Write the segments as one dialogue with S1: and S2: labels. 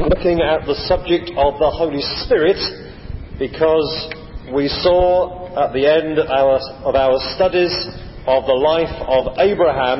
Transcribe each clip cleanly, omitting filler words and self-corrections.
S1: looking at the subject of the Holy Spirit because we saw at the end of our studies of the life of Abraham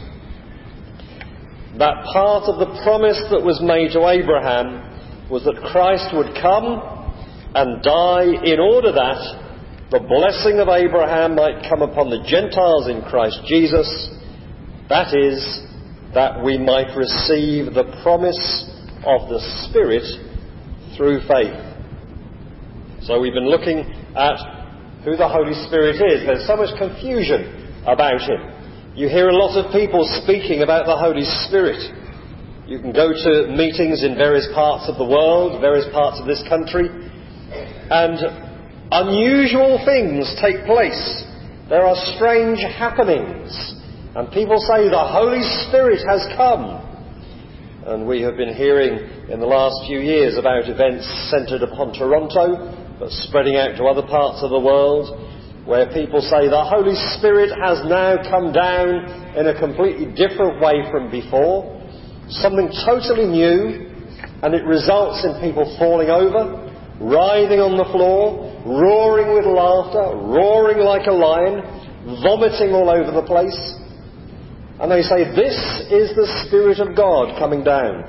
S1: that part of the promise that was made to Abraham was that Christ would come and die in order that the blessing of Abraham might come upon the Gentiles in Christ Jesus. That is, that we might receive the promise of the Spirit through faith. So we've been looking at who the Holy Spirit is. There's so much confusion about him. You hear a lot of people speaking about the Holy Spirit. You can go to meetings in various parts of the world, various parts of this country, and unusual things take place. There are strange happenings, and people say the Holy Spirit has come. And we have been hearing in the last few years about events centred upon Toronto, but spreading out to other parts of the world, where people say the Holy Spirit has now come down in a completely different way from before, something totally new, and it results in people falling over, writhing on the floor, roaring with laughter, roaring like a lion, vomiting all over the place. And they say, this is the Spirit of God coming down.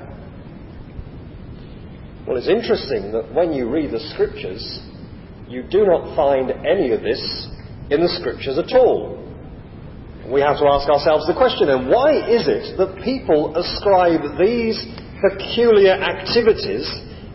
S1: Well, it's interesting that when you read the Scriptures, you do not find any of this in the Scriptures at all. We have to ask ourselves the question, then, why is it that people ascribe these peculiar activities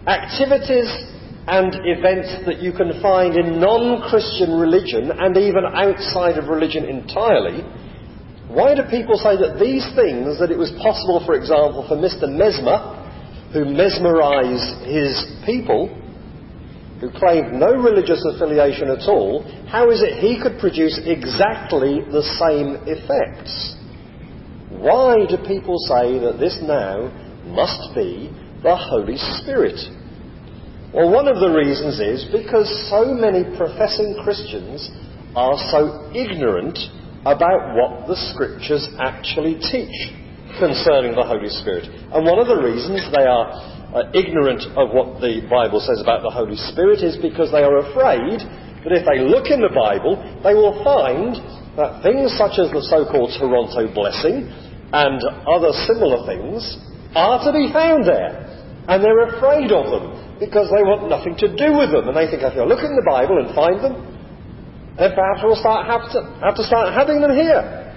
S1: and events that you can find in non-Christian religion and even outside of religion entirely? Why do people say that these things, that it was possible, for example, for Mr. Mesmer, who mesmerised his people, who claimed no religious affiliation at all, how is it he could produce exactly the same effects? Why do people say that this now must be the Holy Spirit? Well, one of the reasons is because so many professing Christians are so ignorant about what the Scriptures actually teach concerning the Holy Spirit. And one of the reasons they are ignorant of what the Bible says about the Holy Spirit is because they are afraid that if they look in the Bible, they will find that things such as the so-called Toronto blessing and other similar things are to be found there. And they're afraid of them because they want nothing to do with them. And they think if you look in the Bible and find them, then perhaps we'll have to start having them here.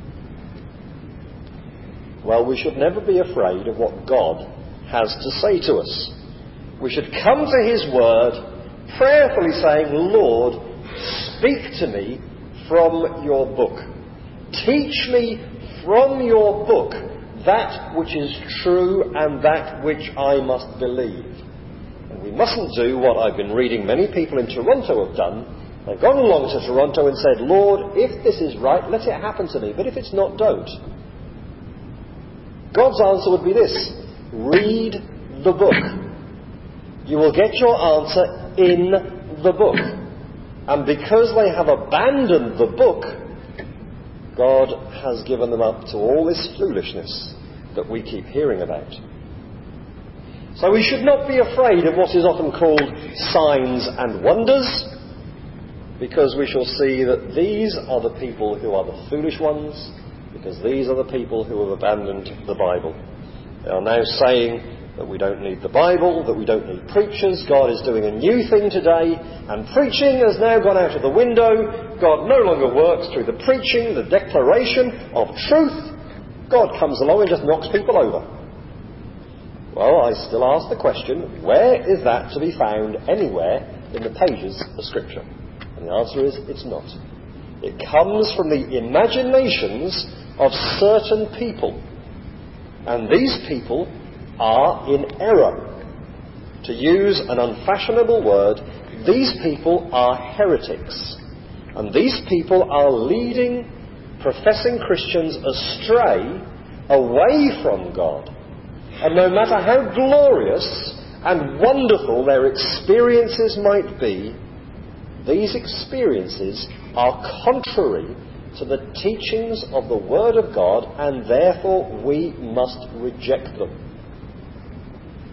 S1: Well, we should never be afraid of what God has to say to us. We should come to His Word prayerfully saying, Lord, speak to me from your book. Teach me from your book that which is true and that which I must believe. And we mustn't do what I've been reading many people in Toronto have done. They've gone along to Toronto and said, Lord, if this is right, let it happen to me. But if it's not, don't. God's answer would be this: read the book. You will get your answer in the book. And because they have abandoned the book, God has given them up to all this foolishness that we keep hearing about. So we should not be afraid of what is often called signs and wonders, because we shall see that these are the people who are the foolish ones, because these are the people who have abandoned the Bible. They are now saying that we don't need the Bible, that we don't need preachers. God is doing a new thing today, and preaching has now gone out of the window. God no longer works through the preaching, the declaration of truth. God comes along and just knocks people over. Well, I still ask the question, where is that to be found anywhere in the pages of Scripture? And the answer is, it's not. It comes from the imaginations of certain people. And these people are in error. To use an unfashionable word, these people are heretics. And these people are leading professing Christians astray, away from God. And no matter how glorious and wonderful their experiences might be, these experiences are contrary to the teachings of the Word of God, and therefore we must reject them.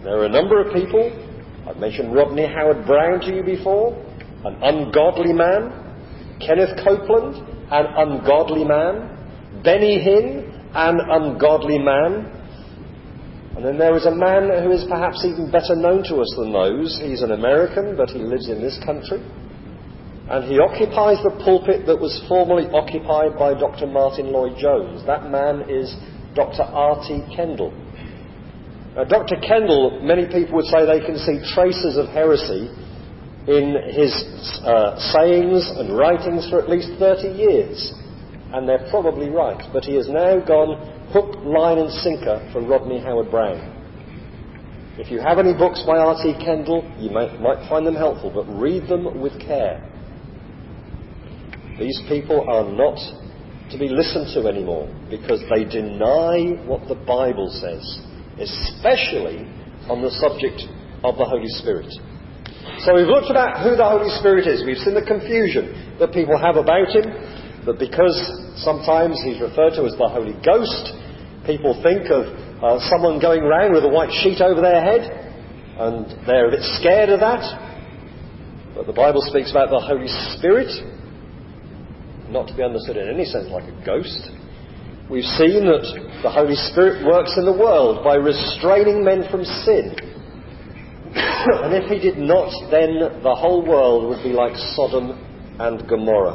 S1: There are a number of people. I've mentioned Rodney Howard-Browne to you before, an ungodly man. Kenneth Copeland, an ungodly man. Benny Hinn, an ungodly man. And then there is a man who is perhaps even better known to us than those. He's an American, but he lives in this country. And he occupies the pulpit that was formerly occupied by Dr. Martin Lloyd-Jones. That man is Dr. R.T. Kendall. Now, Dr. Kendall, many people would say they can see traces of heresy in his sayings and writings for at least 30 years. And they're probably right. But he has now gone hook, line and sinker for Rodney Howard-Browne. If you have any books by R.T. Kendall, you might find them helpful, but read them with care. These people are not to be listened to anymore because they deny what the Bible says, especially on the subject of the Holy Spirit. So we've looked at who the Holy Spirit is. We've seen the confusion that people have about him, that because sometimes he's referred to as the Holy Ghost, people think of someone going around with a white sheet over their head, and they're a bit scared of that. But the Bible speaks about the Holy Spirit, not to be understood in any sense like a ghost. We've seen that the Holy Spirit works in the world by restraining men from sin. And if he did not, then the whole world would be like Sodom and Gomorrah.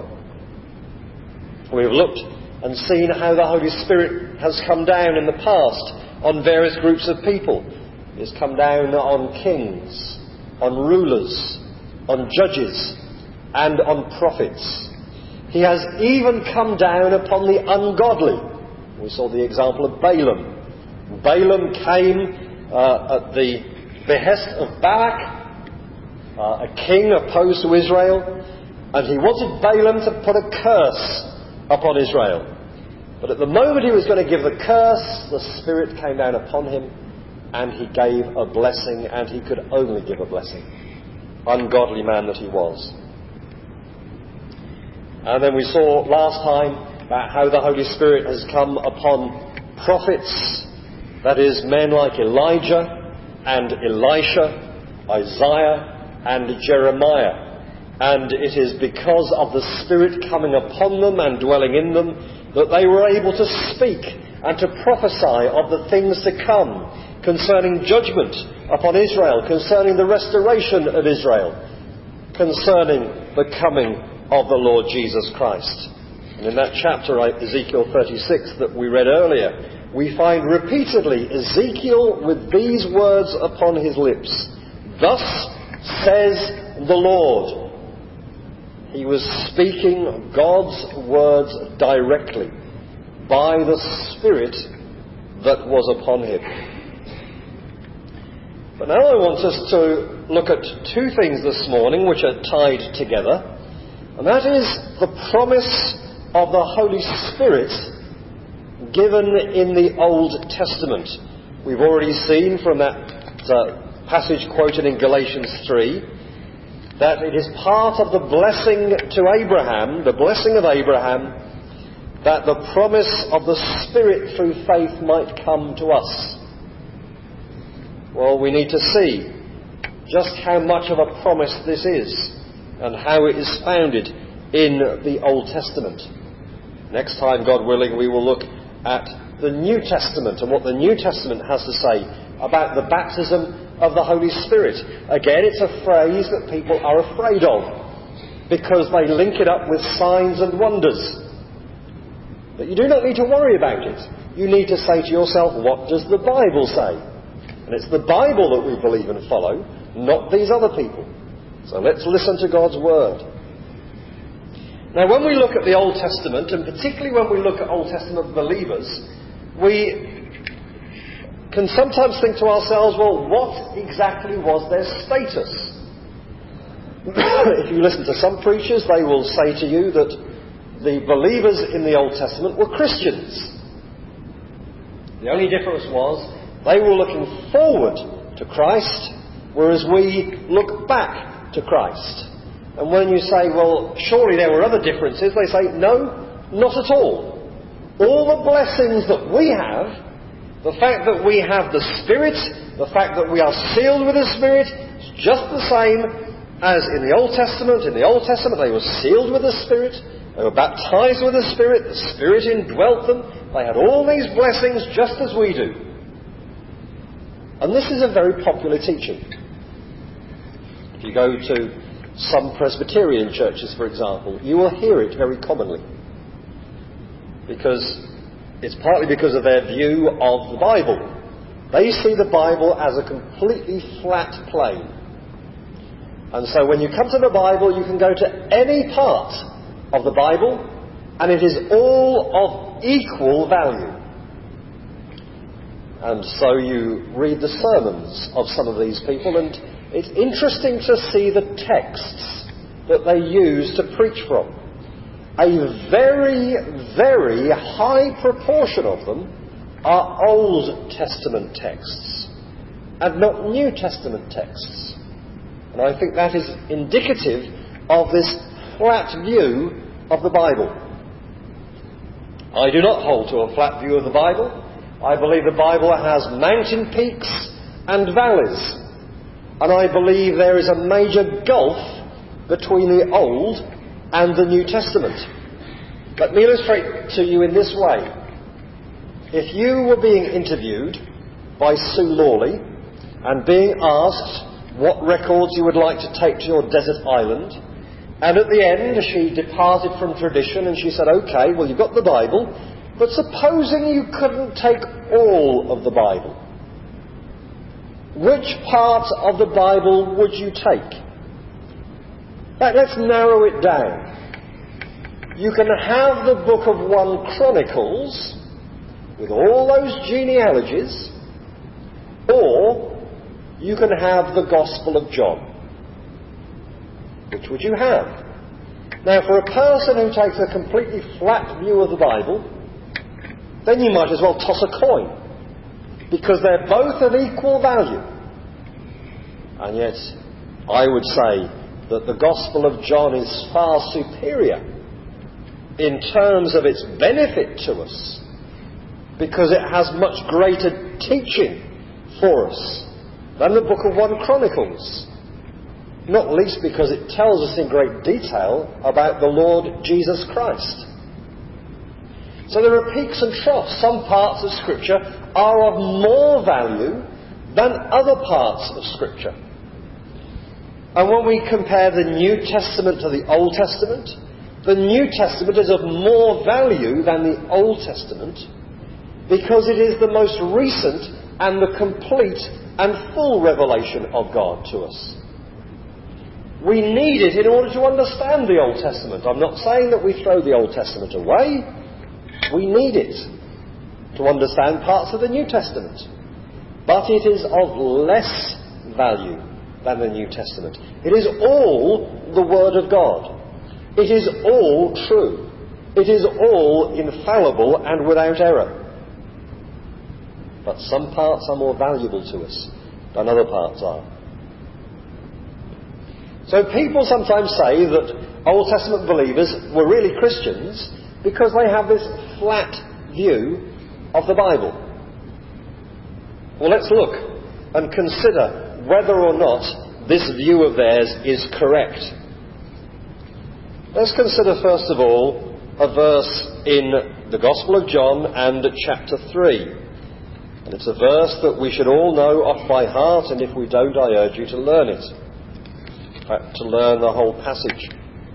S1: We've looked and seen how the Holy Spirit has come down in the past on various groups of people. He has come down on kings, on rulers, on judges, and on prophets. He has even come down upon the ungodly. We saw the example of Balaam. Balaam came at the behest of Balak, a king opposed to Israel, and he wanted Balaam to put a curse upon Israel. But at the moment he was going to give the curse, the Spirit came down upon him and he gave a blessing, and he could only give a blessing. Ungodly man that he was. And then we saw last time about how the Holy Spirit has come upon prophets, that is, men like Elijah and Elisha, Isaiah and Jeremiah. And it is because of the Spirit coming upon them and dwelling in them that they were able to speak and to prophesy of the things to come concerning judgment upon Israel, concerning the restoration of Israel, concerning the coming of the Lord Jesus Christ. And in that chapter, Ezekiel 36, that we read earlier, we find repeatedly Ezekiel with these words upon his lips. Thus says the Lord. He was speaking God's words directly by the Spirit that was upon him. But now I want us to look at two things this morning which are tied together, and that is the promise of the Holy Spirit given in the Old Testament. We've already seen from that passage quoted in Galatians 3 that it is part of the blessing to Abraham, the blessing of Abraham, that the promise of the Spirit through faith might come to us. Well, we need to see just how much of a promise this is and how it is founded in the Old Testament. Next time, God willing, we will look at the New Testament and what the New Testament has to say about the baptism of the Holy Spirit. Again, it's a phrase that people are afraid of because they link it up with signs and wonders. But you do not need to worry about it. You need to say to yourself, what does the Bible say? And it's the Bible that we believe and follow, not these other people. So let's listen to God's Word. Now, when we look at the Old Testament, and particularly when we look at Old Testament believers, we can sometimes think to ourselves, well, what exactly was their status? If you listen to some preachers, they will say to you that the believers in the Old Testament were Christians. The only difference was they were looking forward to Christ, whereas we look back to Christ. And when you say, well, surely there were other differences, they say, no, not at all. All the blessings that we have The fact that we have the Spirit, the fact that we are sealed with the Spirit, is just the same as in the Old Testament. In the Old Testament they were sealed with the Spirit, they were baptized with the Spirit indwelt them, they had all these blessings just as we do. And this is a very popular teaching. If you go to some Presbyterian churches, for example, you will hear it very commonly. Because it's partly because of their view of the Bible. They see the Bible as a completely flat plane. And so when you come to the Bible, you can go to any part of the Bible, and it is all of equal value. And so you read the sermons of some of these people, and it's interesting to see the texts that they use to preach from. A very, very high proportion of them are Old Testament texts and not New Testament texts. And I think that is indicative of this flat view of the Bible. I do not hold to a flat view of the Bible. I believe the Bible has mountain peaks and valleys. And I believe there is a major gulf between the Old and the New Testament. Let me illustrate to you in this way. If you were being interviewed by Sue Lawley and being asked what records you would like to take to your desert island, and at the end she departed from tradition and she said, OK, well, you've got the Bible, but supposing you couldn't take all of the Bible, which part of the Bible would you take? Let's narrow it down. You can have the book of 1 Chronicles with all those genealogies, or you can have the Gospel of John. Which would you have? Now, for a person who takes a completely flat view of the Bible, then you might as well toss a coin, because they're both of equal value. And yet, I would say that the Gospel of John is far superior in terms of its benefit to us, because it has much greater teaching for us than the book of 1 Chronicles. Not least because it tells us in great detail about the Lord Jesus Christ. So there are peaks and troughs. Some parts of Scripture are of more value than other parts of Scripture. And when we compare the New Testament to the Old Testament, the New Testament is of more value than the Old Testament because it is the most recent and the complete and full revelation of God to us. We need it in order to understand the Old Testament. I'm not saying that we throw the Old Testament away. We need it to understand parts of the New Testament. But it is of less value than the New Testament. It is all the Word of God. It is all true. It is all infallible and without error. But some parts are more valuable to us than other parts are. So people sometimes say that Old Testament believers were really Christians because they have this flat view of the Bible. Well, let's look and consider whether or not this view of theirs is correct. Let's consider first of all a verse in the Gospel of John and chapter 3. And it's a verse that we should all know off by heart, and if we don't, I urge you to learn it. In fact, to learn the whole passage.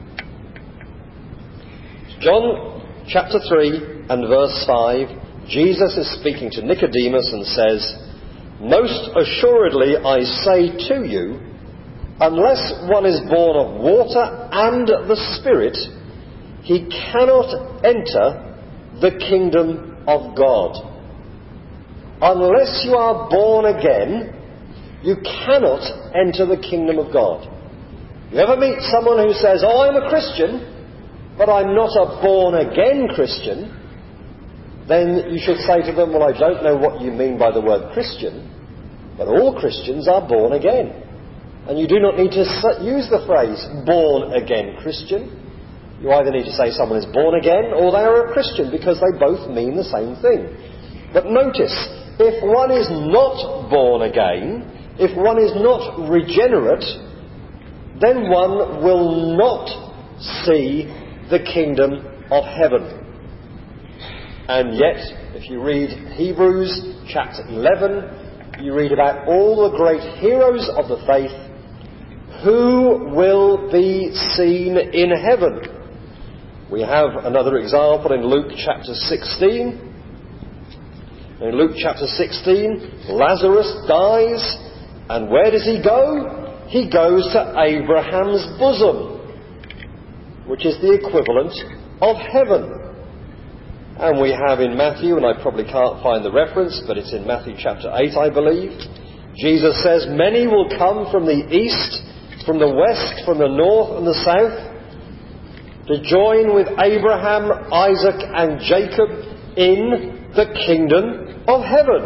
S1: John chapter 3 and verse 5, Jesus is speaking to Nicodemus and says, "Most assuredly I say to you, unless one is born of water and the Spirit, he cannot enter the kingdom of God." Unless you are born again, you cannot enter the kingdom of God. You ever meet someone who says, "Oh, I'm a Christian, but I'm not a born-again Christian," then you should say to them, "Well, I don't know what you mean by the word Christian, but all Christians are born again." And you do not need to use the phrase born-again Christian. You either need to say someone is born again or they are a Christian, because they both mean the same thing. But notice, if one is not born again, if one is not regenerate, then one will not see the kingdom of heaven. And yet, if you read Hebrews chapter 11, you read about all the great heroes of the faith who will be seen in heaven. We have another example in Luke chapter 16. In Luke chapter 16, Lazarus dies, and where does he go? He goes to Abraham's bosom, which is the equivalent of heaven. And we have in Matthew, and I probably can't find the reference, but it's in Matthew chapter 8, I believe. Jesus says, "Many will come from the east, from the west, from the north and the south, to join with Abraham, Isaac and Jacob in the kingdom of heaven."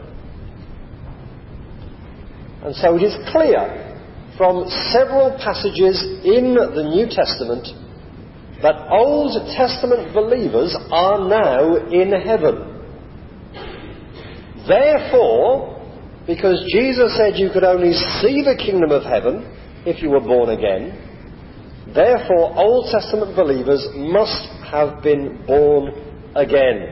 S1: And so it is clear from several passages in the New Testament that Old Testament believers are now in heaven. Therefore, because Jesus said you could only see the kingdom of heaven if you were born again, therefore Old Testament believers must have been born again.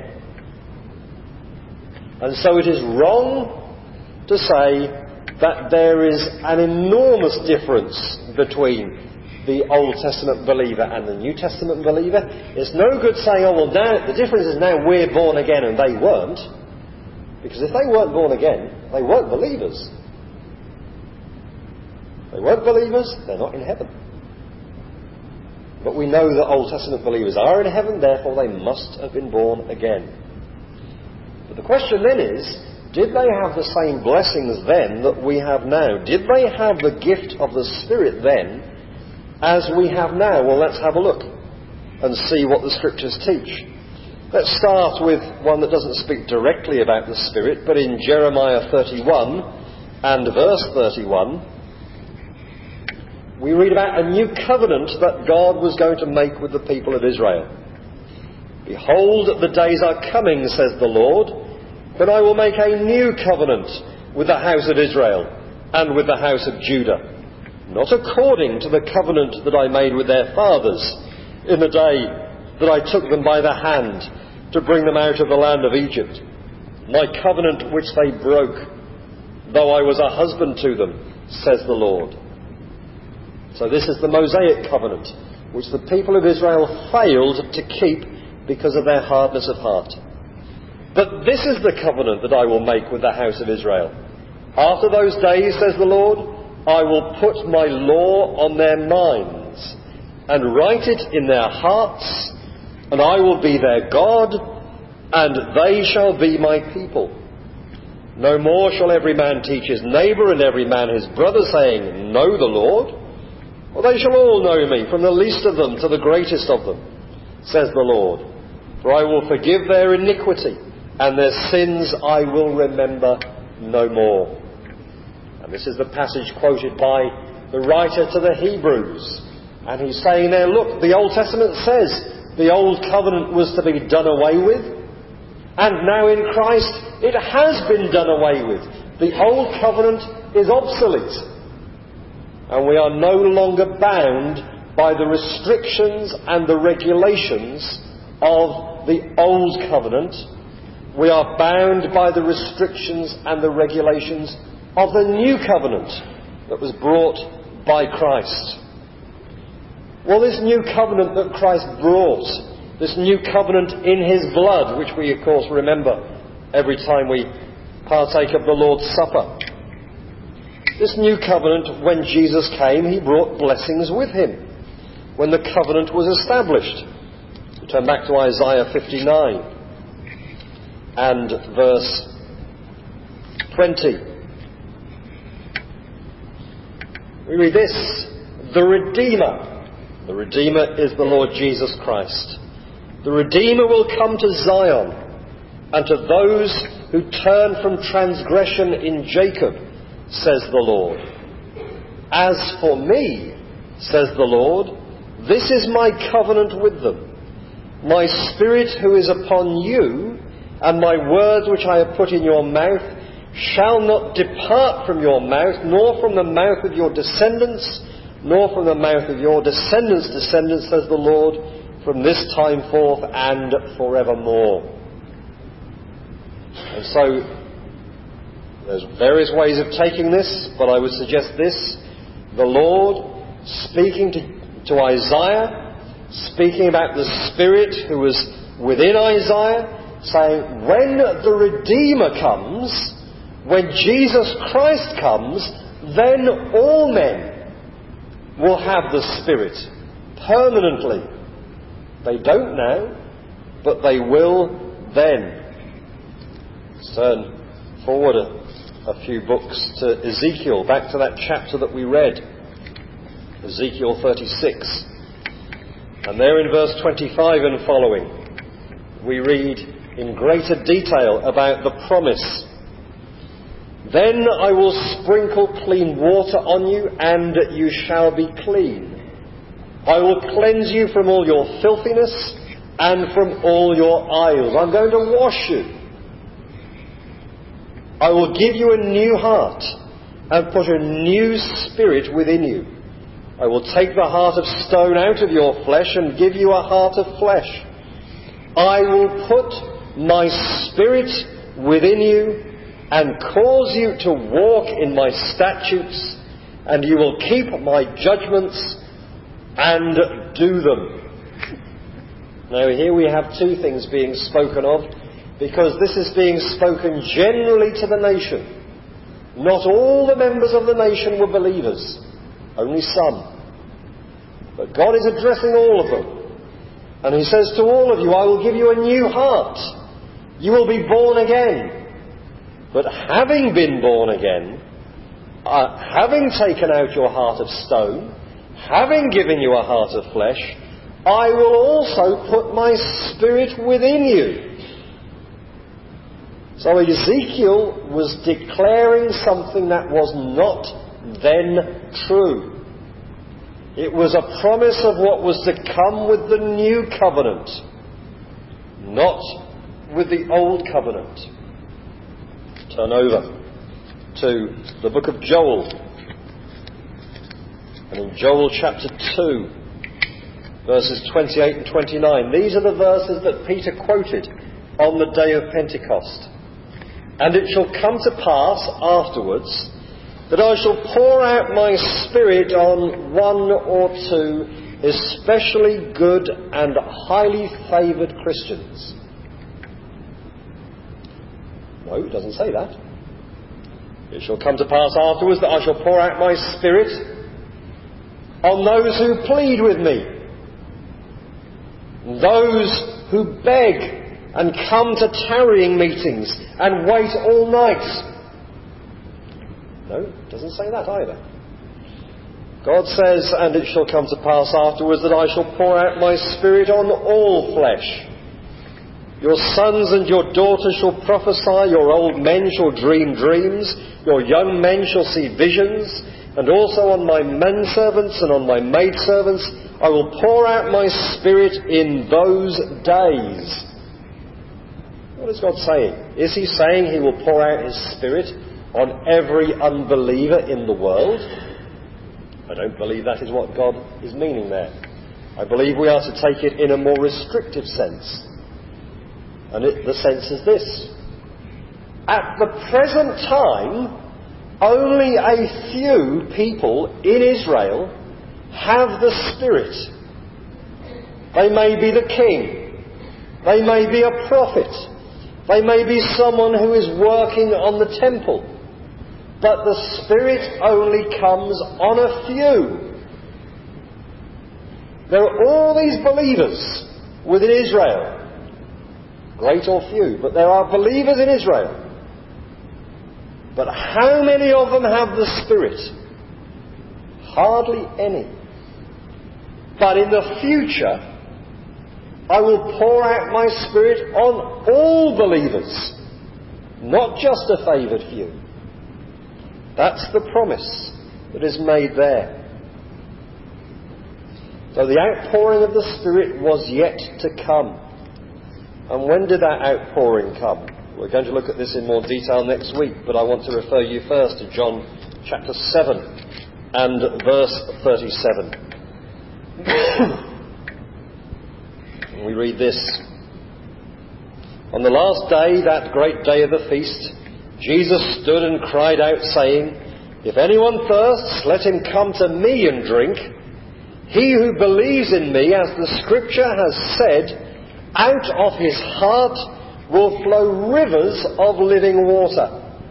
S1: And so it is wrong to say that there is an enormous difference between the Old Testament believer and the New Testament believer. It's no good saying, oh, well, now the difference is now we're born again and they weren't. Because if they weren't born again, they weren't believers. They weren't believers, they're not in heaven. But we know that Old Testament believers are in heaven, therefore they must have been born again. But the question then is, did they have the same blessings then that we have now? Did they have the gift of the Spirit then as we have now? Well, let's have a look and see what the Scriptures teach. Let's start with one that doesn't speak directly about the Spirit, but in Jeremiah 31 and verse 31, we read about a new covenant that God was going to make with the people of Israel. "Behold, the days are coming, says the Lord, when I will make a new covenant with the house of Israel and with the house of Judah, not according to the covenant that I made with their fathers in the day that I took them by the hand to bring them out of the land of Egypt, my covenant which they broke, though I was a husband to them, says the Lord." So this is the Mosaic covenant, which the people of Israel failed to keep because of their hardness of heart. "But this is the covenant that I will make with the house of Israel. After those days, says the Lord, I will put my law on their minds and write it in their hearts, and I will be their God, and they shall be my people. No more shall every man teach his neighbour and every man his brother, saying, Know the Lord. For they shall all know me, from the least of them to the greatest of them, says the Lord. For I will forgive their iniquity, and their sins I will remember no more." And this is the passage quoted by the writer to the Hebrews. And he's saying there, look, the Old Testament says the old covenant was to be done away with, and now in Christ it has been done away with. The old covenant is obsolete. And we are no longer bound by the restrictions and the regulations of the old covenant. We are bound by the restrictions and the regulations of the new covenant that was brought by Christ. Well, this new covenant that Christ brought, this new covenant in his blood, which we of course remember every time we partake of the Lord's Supper. This new covenant, when Jesus came, he brought blessings with him. When the covenant was established. We turn back to Isaiah 59 and verse 20. We read this, "The Redeemer is the Lord Jesus Christ. The Redeemer will come to Zion, and to those who turn from transgression in Jacob, says the Lord. As for me, says the Lord, this is my covenant with them. My Spirit who is upon you, and my words which I have put in your mouth shall not depart from your mouth, nor from the mouth of your descendants, nor from the mouth of your descendants' descendants, says the Lord, from this time forth and forevermore. And so, there's various ways of taking this, but I would suggest this. The Lord speaking to Isaiah, speaking about the Spirit who was within Isaiah, saying, when the Redeemer comes, when Jesus Christ comes, then all men will have the Spirit permanently. They don't now, but they will then. Let's turn forward a few books to Ezekiel, back to that chapter that we read, Ezekiel 36. And there in verse 25 and following, we read in greater detail about the promise. Then I will sprinkle clean water on you, and you shall be clean. I will cleanse you from all your filthiness and from all your idols. I'm going to wash you. I will give you a new heart and put a new spirit within you. I will take the heart of stone out of your flesh and give you a heart of flesh. I will put my spirit within you and cause you to walk in my statutes, and you will keep my judgments and do them. Now here we have two things being spoken of, because this is being spoken generally to the nation. Not all the members of the nation were believers, only some. But God is addressing all of them. And he says to all of you, I will give you a new heart. You will be born again. But having been born again, having taken out your heart of stone, having given you a heart of flesh, I will also put my spirit within you. So Ezekiel was declaring something that was not then true. It was a promise of what was to come with the new covenant, not with the old covenant. Turn over to the book of Joel. And in Joel chapter 2, verses 28 and 29, these are the verses that Peter quoted on the day of Pentecost. And it shall come to pass afterwards that I shall pour out my spirit on one or two especially good and highly favoured Christians. No, it doesn't say that. It shall come to pass afterwards that I shall pour out my spirit on those who plead with me, those who beg and come to tarrying meetings and wait all night. No, it doesn't say that either. God says, and it shall come to pass afterwards that I shall pour out my spirit on all flesh. Your sons and your daughters shall prophesy, your old men shall dream dreams, your young men shall see visions, and also on my menservants and on my maidservants I will pour out my spirit in those days. What is God saying? Is he saying he will pour out his spirit on every unbeliever in the world? I don't believe that is what God is meaning there. I believe we are to take it in a more restrictive sense. And the sense is this. At the present time, only a few people in Israel have the Spirit. They may be the king. They may be a prophet. They may be someone who is working on the temple. But the Spirit only comes on a few. There are all these believers within Israel. Great or few, but there are believers in Israel. But how many of them have the Spirit? Hardly any. But in the future, I will pour out my Spirit on all believers, not just a favoured few. That's the promise that is made there. So the outpouring of the Spirit was yet to come. And when did that outpouring come? We're going to look at this in more detail next week, but I want to refer you first to John chapter 7 and verse 37. We read this. On the last day, that great day of the feast, Jesus stood and cried out, saying, "If anyone thirsts, let him come to me and drink. He who believes in me, as the Scripture has said, out of his heart will flow rivers of living water."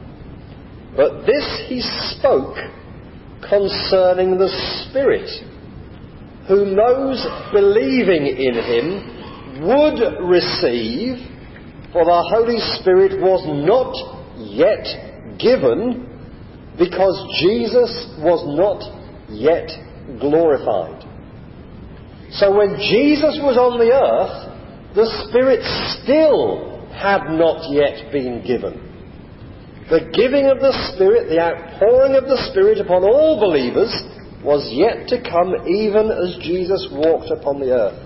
S1: But this he spoke concerning the Spirit, whom those believing in him would receive, for the Holy Spirit was not yet given, because Jesus was not yet glorified. So when Jesus was on the earth, the Spirit still had not yet been given. The giving of the Spirit, the outpouring of the Spirit upon all believers, was yet to come even as Jesus walked upon the earth.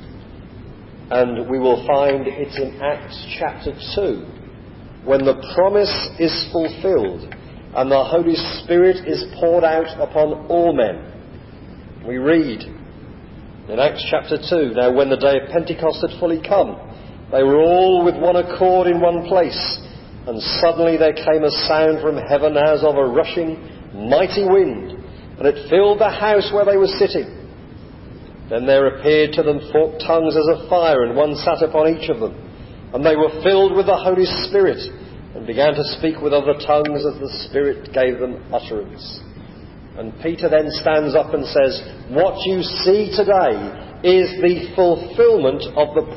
S1: And we will find it's in Acts chapter 2, when the promise is fulfilled and the Holy Spirit is poured out upon all men. We read in Acts chapter 2, "Now when the day of Pentecost had fully come, they were all with one accord in one place, and suddenly there came a sound from heaven as of a rushing mighty wind, and it filled the house where they were sitting. Then there appeared to them forked tongues as of fire, and one sat upon each of them. And they were filled with the Holy Spirit, and began to speak with other tongues as the Spirit gave them utterance." And Peter then stands up and says, "What you see today is the fulfillment of the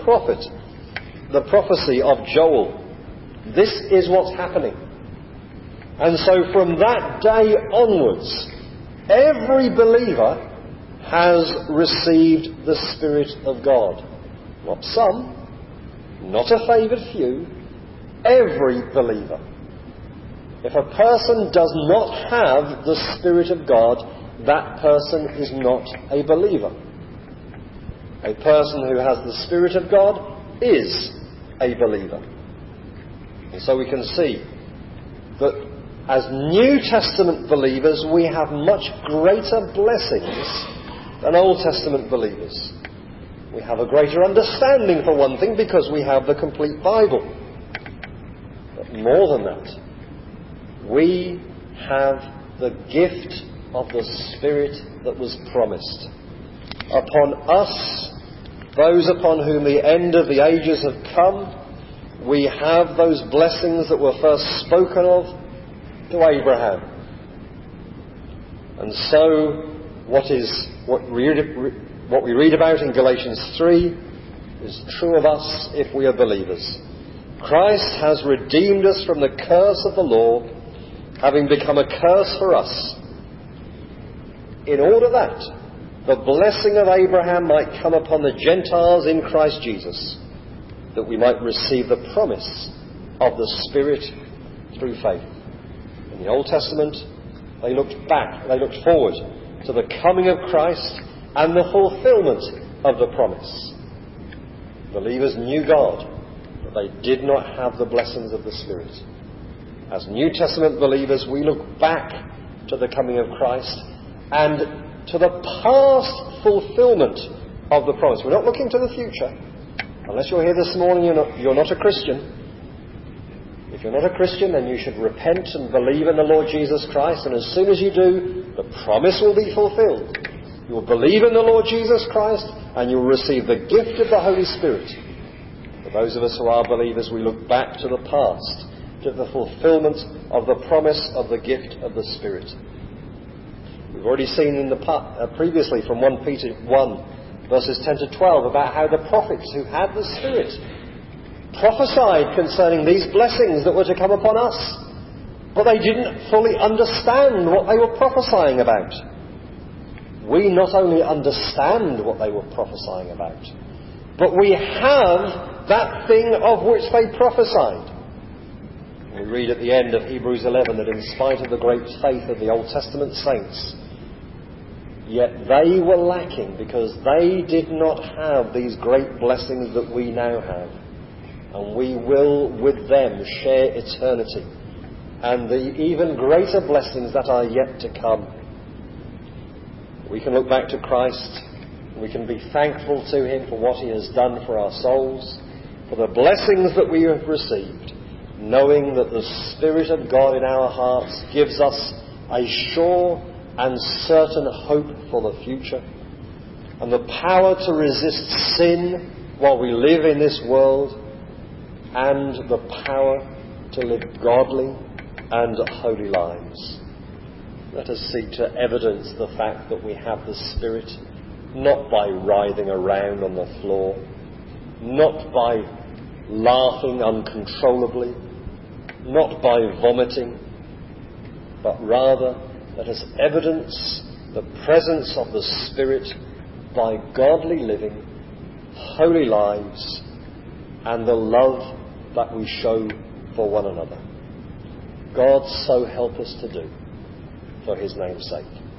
S1: prophecy of Joel. This is what's happening." And so from that day onwards, every believer has received the Spirit of God. Not some, not a favoured few, every believer. If a person does not have the Spirit of God, that person is not a believer. A person who has the Spirit of God is a believer. And so we can see that as New Testament believers, we have much greater blessings than Old Testament believers. We have a greater understanding, for one thing, because we have the complete Bible. But more than that, we have the gift of the Spirit that was promised. Upon us, those upon whom the end of the ages have come, we have those blessings that were first spoken of to Abraham. And so what we read about in Galatians 3 is true of us if we are believers. Christ has redeemed us from the curse of the law, having become a curse for us, in order that the blessing of Abraham might come upon the Gentiles in Christ Jesus, that we might receive the promise of the Spirit through faith. In the Old Testament, they looked forward to the coming of Christ and the fulfillment of the promise. Believers knew God, but they did not have the blessings of the Spirit. As New Testament believers, we look back to the coming of Christ and to the past fulfillment of the promise. We're not looking to the future. Unless you're here this morning, you're not a Christian. If you're not a Christian, then you should repent and believe in the Lord Jesus Christ, and as soon as you do, the promise will be fulfilled. You will believe in the Lord Jesus Christ, and you will receive the gift of the Holy Spirit. For those of us who are believers, we look back to the past, to the fulfillment of the promise of the gift of the Spirit. We've already seen previously from 1 Peter 1, verses 10 to 12, about how the prophets who had the Spirit prophesied concerning these blessings that were to come upon us. But they didn't fully understand what they were prophesying about. We not only understand what they were prophesying about, but we have that thing of which they prophesied. We read at the end of Hebrews 11 that in spite of the great faith of the Old Testament saints, yet they were lacking because they did not have these great blessings that we now have. and we will with them share eternity and the even greater blessings that are yet to come. We can look back to Christ. We can be thankful to him for what he has done for our souls, for the blessings that we have received, knowing that the Spirit of God in our hearts gives us a sure and certain hope for the future, and the power to resist sin while we live in this world, and the power to live godly and holy lives. Let us seek to evidence the fact that we have the Spirit, not by writhing around on the floor, not by laughing uncontrollably, not by vomiting, but rather let us evidence the presence of the Spirit by godly living, holy lives, and the love that we show for one another. God so help us to do, for his name's sake.